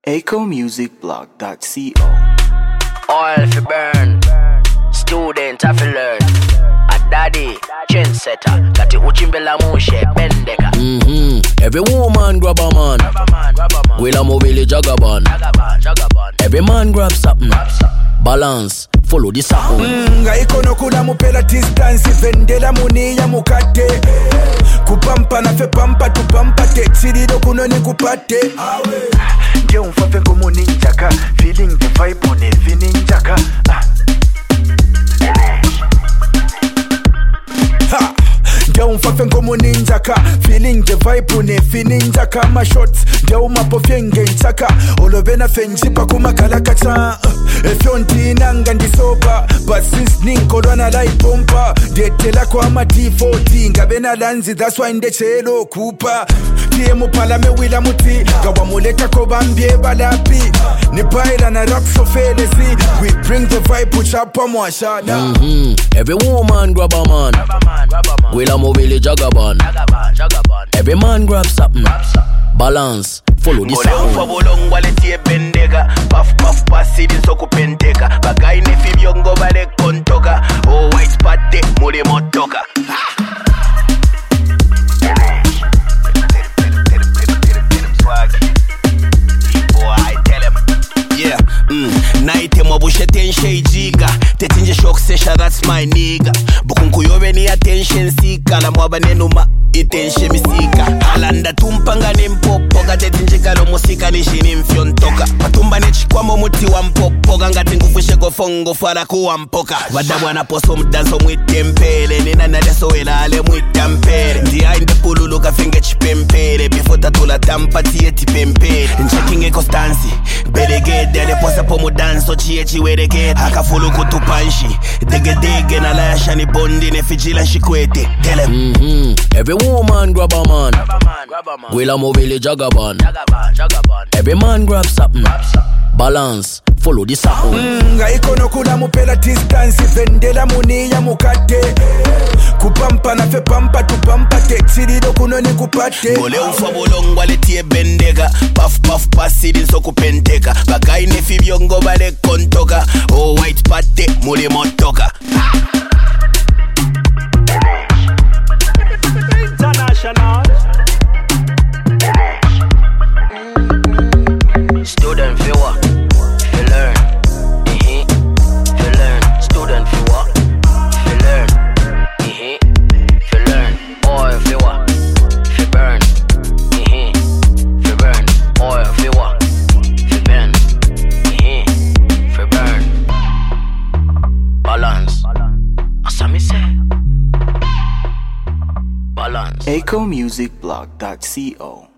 ecomusicblog.co. Oil fi burn, student have to learn. A daddy, trendsetter, got the uchimbela mushe, bendeka. Every woman grab a man, will a mobile jagaban. Every man grab something, balance, follow the sound. Ikono kuna mupela distance, vendela muni ya mukate. Kupampa na fe pampa tupampa te, sirido kuno ni kupate. Nje umfafe kumu ninjaka, feeling the vibe on every ninjaka. Nje umfafe kumu ninjaka, feeling the vibe on every ninjaka. My shots, nje umapofye ngenchaka, olovena fenjipa kumakalakata. Efyonti nanga ndisoba, but since ninkolwana la ipompa, detela kwa ma D40, ngabena lanzi, that's why ndechelo kupa. Tie mupala wila muti, gawa muleta kobambie balapi. Nipaila na rap sofelesi, we bring the vibe uchapa mwashada. Every woman grab a man, will a mobile jagaban. Every man grab something, balance, follow the sound. Bolong wale tie bendeka, puff puff pasidi soku penteka. Bagay ne fib yongo bale kontoka, oh white pate mule motoka. Yeah, night mabushe tenshe jiga, tetinje shock sesha, that's my nigga. Bukunkuyobe ni attention seeker, na mwabane numa itenshe misika. Alanda tumpanga ni mpopoga, tetinje kalo musika ni shini mfyontoka. Patumba ne chikwamo muti wa mpopoga, ngati ngufushe gofongo fara kuwa mpoka. Wadabu anaposo mdanso mwitempele, nina nadeso wela ale mwitampere. Ndiya inde pululu kafinge chipempere, before tatula tampa tiye tipempere. Nchekinge kostansi, belegede dele posa po mudanso chiye chiwereke. Akafulu kutupanshi, dege dege na lasha ni bondi ne fijila shikwete. Tell him. Every woman grab a man, will a mobile jagaban. Every man grab something, balance, follow the sound. Ikono kuna mupela distance, vendela muni ya mukate. Kupampa na fe pampa tupampa te, sirido kuno ni kupate. Bole ufa bolong wale tie bendeka, puff puff pasidi soku penteka. Bagay ne fib yongo bale kontoka, oh white pate mule motoka. International student viewer, you learn. You learn. Student viewer, you learn. You learn. Oil viewer, you burn. You burn. Oil viewer, you burn. You burn. Balance. Asami say. Balance. ecomusicblog.co.